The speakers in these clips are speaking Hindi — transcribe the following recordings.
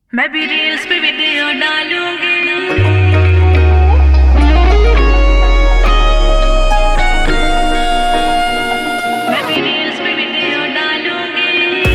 मैं भी रील्स पे वीडियो डालूंगी। मैं भी रील्स पे वीडियो डालूंगी।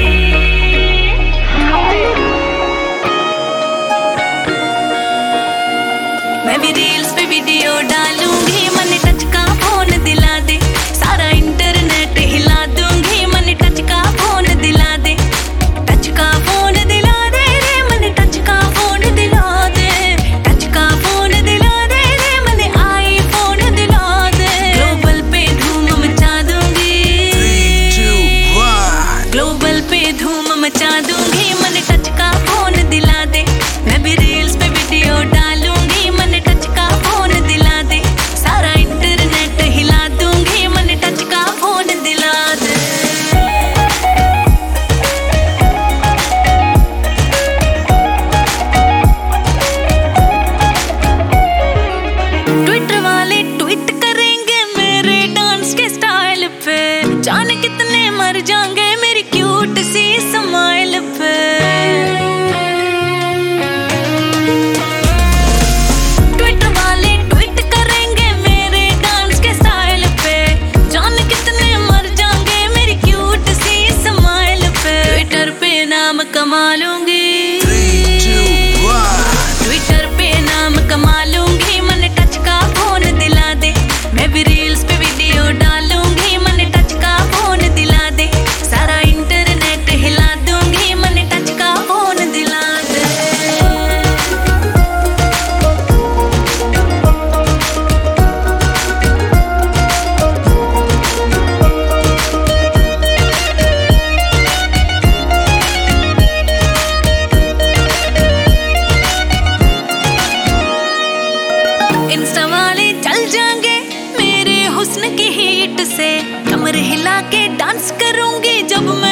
मैं भी रील्स पे वीडियो डालूंगी। मनी टच का फोन दिला दे, सारा इंटरनेट हिला दूंगी। मनी टच का फोन दिला दे, टच का फोन दिला दे रे। मनी टच का फोन दिला दे, टच का फोन दिला दे रे। मनी आईफोन दिला दे। ग्लोबल पे धूम मचा दूंगी। 3, 2, 1 ग्लोबल पे धूम मचा दूंगी। मनी टच का फोन दिला दे, मैं भी रील्स पे वीडियो डालूंगी। मनी टच का फोन दिला दे, सारा इंटरनेट हिला दूंगी। मनी टच का फोन दिला दे। ट्विटर वाले ट्वीट करेंगे मेरे डांस के स्टाइल पे। जाने कितने मर जाएंगे मेरी क्यूट सी स्माइल पे। ट्विटर वाले ट्वीट करेंगे मेरे डांस के स्टाइल पे। जाने कितने मर जाएंगे मेरी क्यूट सी स्माइल पे। ट्विटर पे नाम कमा लूंगी। 3, 2, 1 ट्विटर पे नाम कमा लूंगी। मनी टच का फोन दिला दे, मैं भी रील्स पे वीडियो डालूंगी। मनी टच का फोन दिला दे, सारा इंटरनेट हिला दूंगी। मनी टच का फोन दिला दे। इंस्टा वाले चल जाएंगे मेरे हुस्न की हीट से। कमर हिला के डांस करूंगी जब मैं